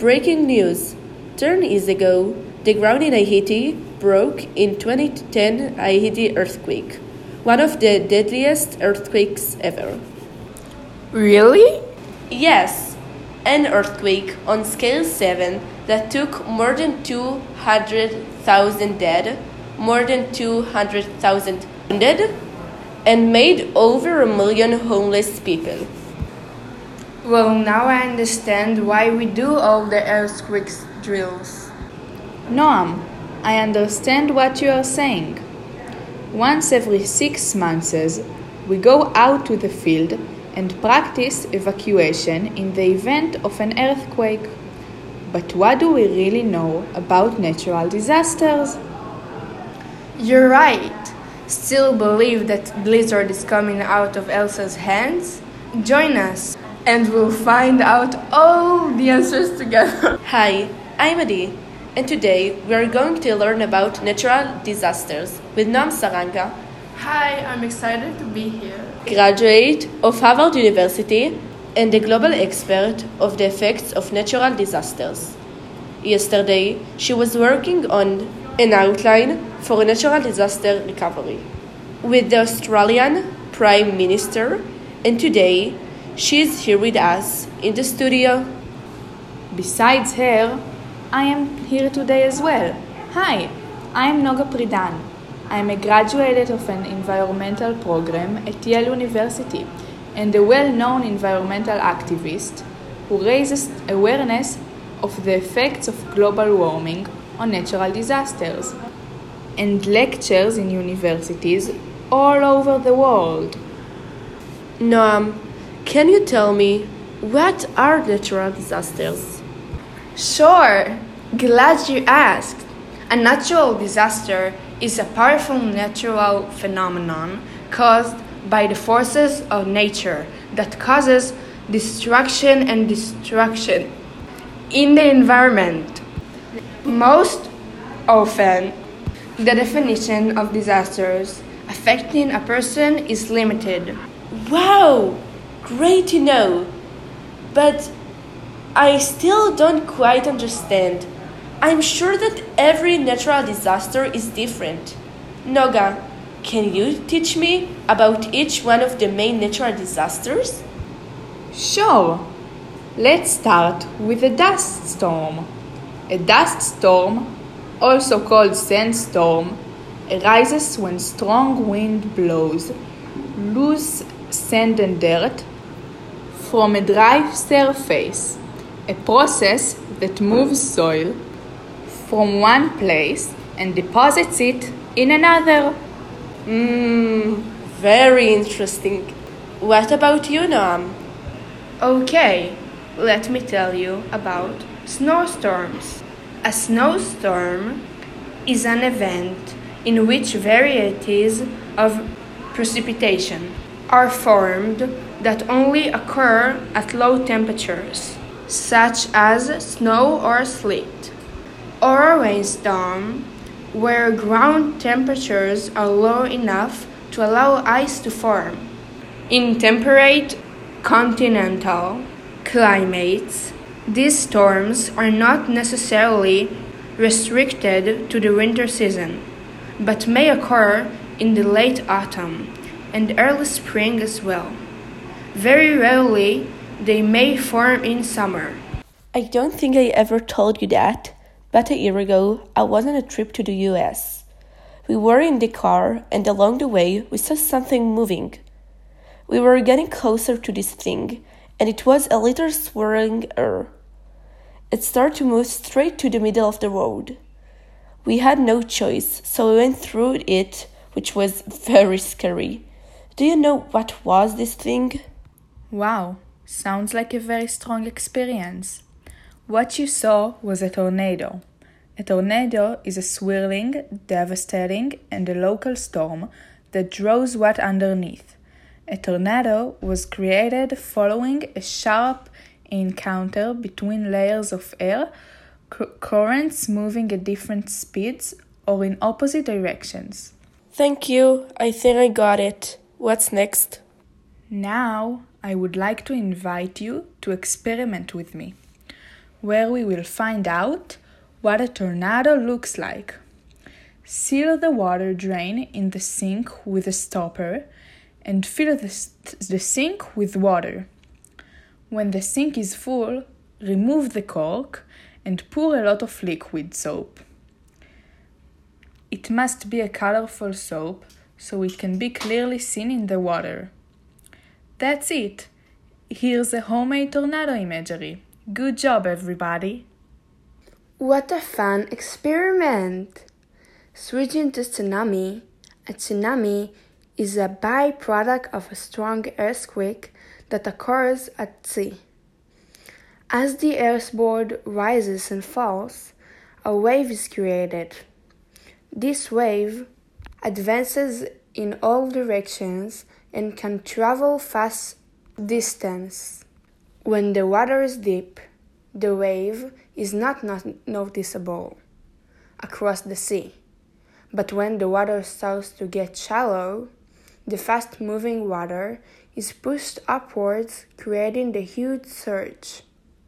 Breaking news. 10 years ago, the ground in Haiti broke in 2010 Haiti earthquake, one of the deadliest earthquakes ever. Really? Yes, an earthquake on scale 7 that took more than 200,000 dead, more than 200,000 wounded, and made over 1 million homeless people. Well, now I understand why we do all the earthquakes drills. Noam, I understand what you are saying. Once every 6 months, we go out to the field and practice evacuation in the event of an earthquake. But what do we really know about natural disasters? You're right. Still believe that blizzard is coming out of Elsa's hands? Join us and we'll find out all the answers together. Hi, I'm Adi, and today we are going to learn about natural disasters with Noam Saranga, Hi, I'm excited to be here. graduate of Harvard University and a global expert of the effects of natural disasters. Yesterday, she was working on an outline for natural disaster recovery with the Australian Prime Minister, and today she is here with us in the studio. Besides her, I am here today as well. Hi, I am Noga Pridan. I am a graduate of an environmental program at Yale University and a well-known environmental activist who raises awareness of the effects of global warming on natural disasters and lectures in universities all over the world. Noam, can you tell me what are natural disasters? Sure, glad you asked. A natural disaster is a powerful natural phenomenon caused by the forces of nature that causes destruction and destruction in the environment. Most often, the definition of disasters affecting a person is limited. Wow, great to know. But I still don't quite understand. I'm sure that every natural disaster is different. Noga, can you teach me about each one of the main natural disasters? Sure. Let's start with a dust storm. A dust storm, also called sandstorm, arises when strong wind blows loose sand and dirt from a dry surface, a process that moves soil from one place and deposits it in another. Very interesting. What about you, Noam? Okay, let me tell you about snowstorms. A snowstorm is an event in which varieties of precipitation are formed that only occur at low temperatures, such as snow or sleet, or a rainstorm where ground temperatures are low enough to allow ice to form. In temperate continental climates, these storms are not necessarily restricted to the winter season, but may occur in the late autumn and early spring as well. Very rarely, they may form in summer. I don't think I ever told you that, but a year ago I was on a trip to the US. We were in the car, and along the way we saw something moving. We were getting closer to this thing, and it was a little swirling air. It started to move straight to the middle of the road. We had no choice, so we went through it, which was very scary. Do you know what was this thing? Wow, sounds like a very strong experience. What you saw was a tornado. A tornado is a swirling, devastating, and a local storm that draws what underneath. A tornado was created following a sharp encounter between layers of air, currents moving at different speeds or in opposite directions. Thank you. I think I got it. What's next? Now, I would like to invite you to experiment with me. where we will find out what a tornado looks like. Seal the water drain in the sink with a stopper and fill the sink with water. When the sink is full, remove the cork and pour a lot of liquid soap. It must be a colorful soap so it can be clearly seen in the water. That's it. Here's a homemade tornado imagery. Good job, everybody. What a fun experiment! Switching to tsunami. A tsunami is a byproduct of a strong earthquake that occurs at sea. As the earthboard rises and falls, a wave is created. This wave advances in all directions and can travel fast distance. When the water is deep, the wave is not noticeable across the sea. But when the water starts to get shallow, the fast-moving water is pushed upwards, creating the huge surge.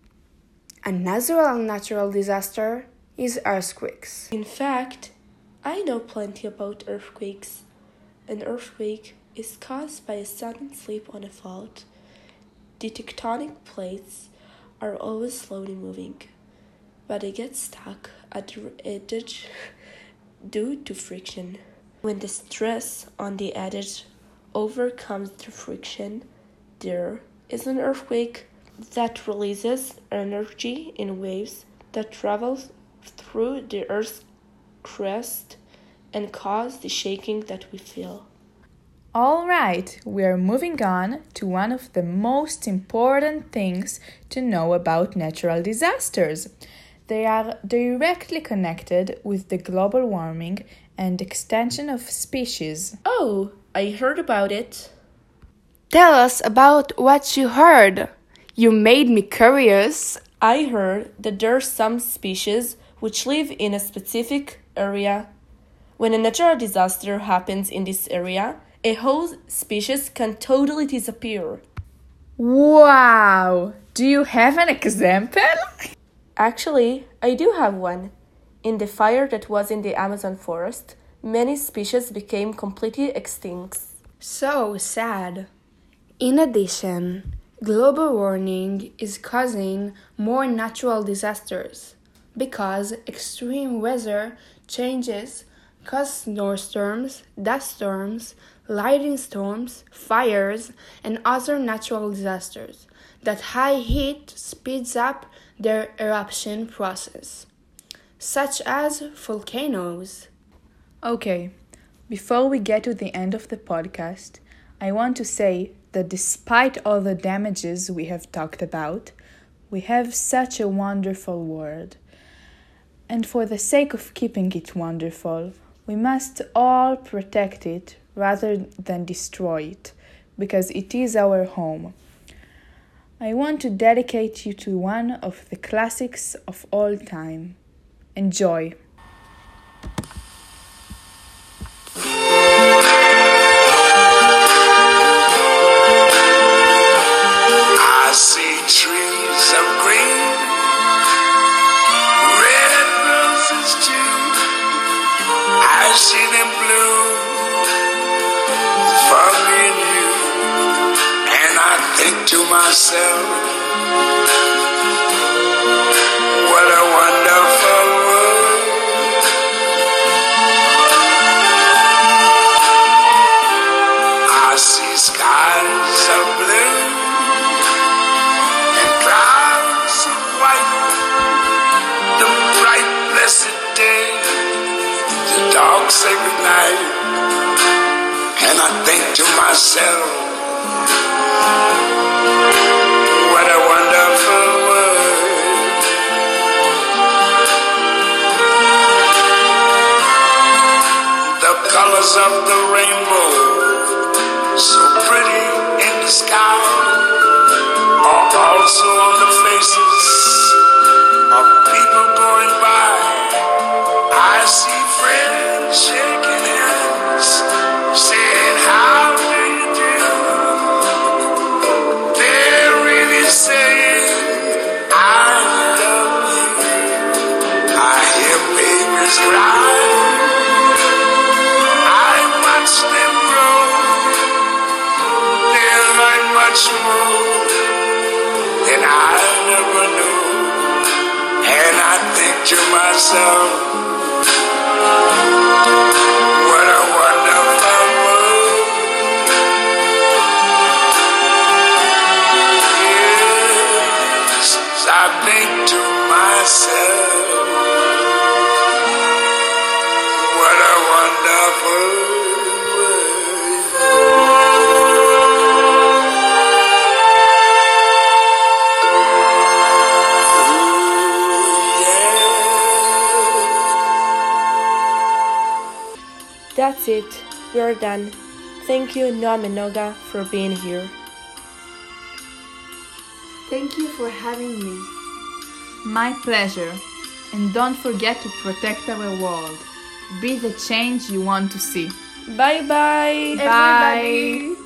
Another natural disaster is earthquakes. In fact, I know plenty about earthquakes. An earthquake is caused by a sudden slip on a fault. The tectonic plates are always slowly moving, but they get stuck at the edge due to friction. When the stress on the edge overcomes the friction, there is an earthquake that releases energy in waves that travel through the Earth's crust and cause the shaking that we feel. All right, we are moving on to one of the most important things to know about natural disasters. They are directly connected with the global warming and extinction of species. Oh, I heard about it. Tell us about what you heard. You made me curious. I heard that there are some species which live in a specific area. When a natural disaster happens in this area, a whole species can totally disappear. Wow! Do you have an example? Actually, I do have one. In the fire that was in the Amazon forest, many species became completely extinct. So sad. In addition, global warming is causing more natural disasters because extreme weather changes cause snowstorms, dust storms, lightning storms, fires, and other natural disasters that high heat speeds up their eruption process, such as volcanoes. Okay, before we get to the end of the podcast, I want to say that despite all the damages we have talked about, we have such a wonderful world. And for the sake of keeping it wonderful, we must all protect it rather than destroy it, because it is our home. I want to dedicate you to one of the classics of all time. Enjoy! I see trees of green, red roses too. I see them bloom for me and you, and I think to myself, what a wonderful world. I see skies of blue and clouds of white, the bright blessed day, the dark sacred night, and I think to myself, what a wonderful world. The colors of the rainbow, so pretty in the sky, are also on the faces of people going by. I see friends shaking hands, saying, how do you do? They're really saying, I love thrive. I watch them grow. They learn much more than I never knew. And I think to myself, what a wonderful world. Yes, I think to myself, what a wonderful That's it. We're done. Thank you, Noam and Noga, for being here. Thank you for having me. My pleasure. And don't forget to protect our world. Be the change you want to see. Bye-bye. Bye.